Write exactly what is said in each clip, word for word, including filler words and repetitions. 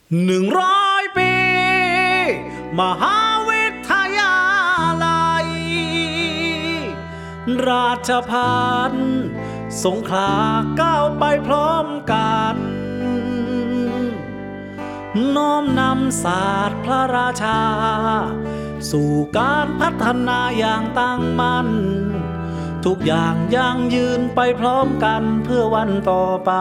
หนึ่งร้อยปีมหาวิทยาลัยราชภัฏสงขลาก้าวไปพร้อมกันน้อมนำศาสตร์พระราชาสู่การพัฒนาอย่างตั้งมั่นทุกอย่างยั่งยืนไปพร้อมกันเพื่อวันต่อไป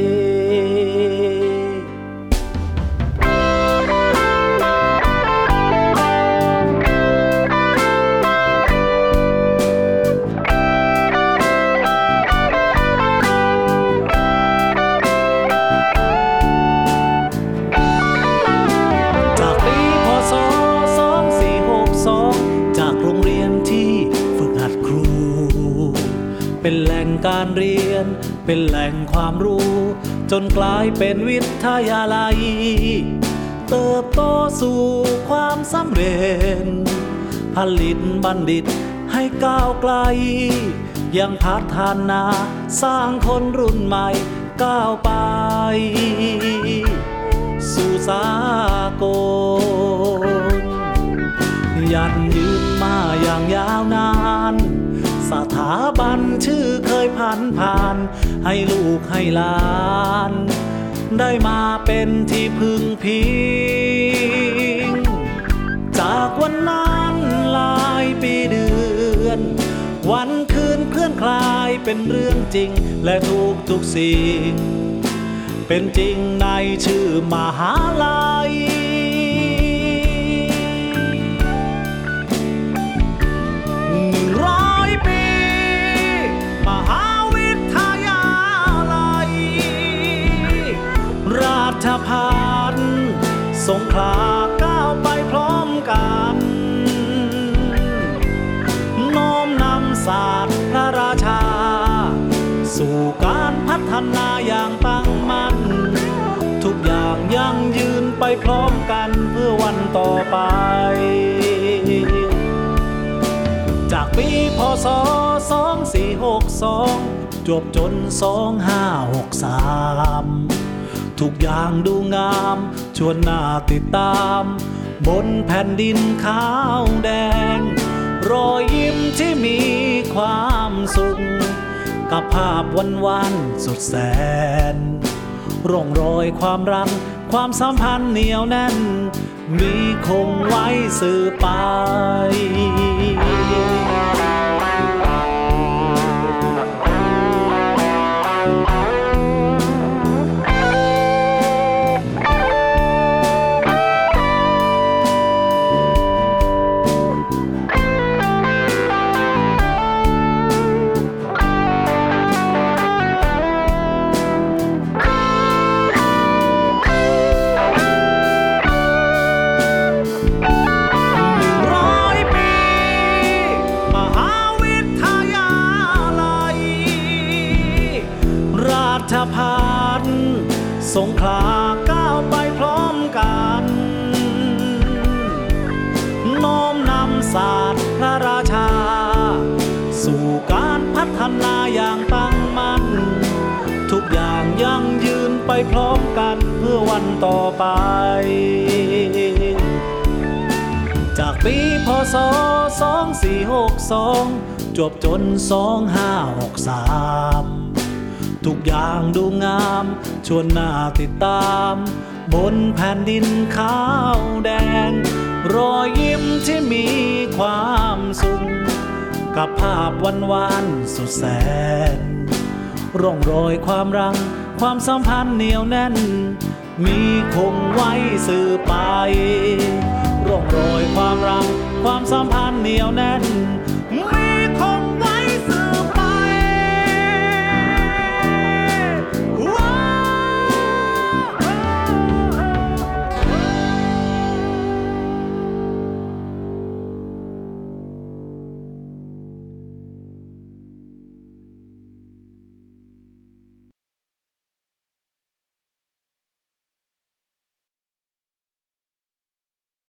เป็นแหล่งการเรียนเป็นแหล่งความรู้จนกลายเป็นวิทยาลัยเติบโตสู่ความสำเร็จผลิตบัณฑิตให้ก้าวไกลยังพัฒนาสร้างคนรุ่นใหม่ก้าวไปสู่สากลยันยืนมาอย่างยาวนานสถาบันชื่อเคยผ่านผ่านให้ลูกให้หลานได้มาเป็นที่พึ่งพิงจากวันนั้นหลายปีเดือนวันคืนเคลื่อนคลายเป็นเรื่องจริงและทุกทุกสิ่งเป็นจริงในชื่อมหาลัยราชภัฏสงขลาก้าวไปพร้อมกันน้อมนำศาสตร์พระราชาสู่การพัฒนาอย่างตั้งมั่นทุกอย่างยั่งยืนไปพร้อมกันเพื่อวันต่อไปจากปีพ.ศ. สองพันสี่ร้อยหกสิบสองจบจนสองพันห้าร้อยหกสิบสามทุกอย่างดูงามชวนน่าติดตามบนแผ่นดินขาวแดงรอยยิ้มที่มีความสุขกับภาพวันวันสุดแสนร่องรอยความรักความสัมพันธ์เหนียวแน่นมีคงไว้สืบไปราชภัฏสงขลาก้าวไปพร้อมกันน้อมนำศาสตร์พระราชาสู่การพัฒนาอย่างตั้งมั่นทุกอย่างยั่งยืนไปพร้อมกันเพื่อวันต่อไปจากปีพ.ศ. สองพันสี่ร้อยหกสิบสองจบจนสองพันห้าร้อยหกสิบสามทุกอย่างดูงามชวนน่าติดตามบนแผ่นดินขาวแดงรอยยิ้มที่มีความสุขกับภาพวันวานสุดแสนร่องรอยความรักความสัมพันธ์เหนียวแน่นมีคงไว้สืบไปร่องรอยความรักความสัมพันธ์เหนียวแน่น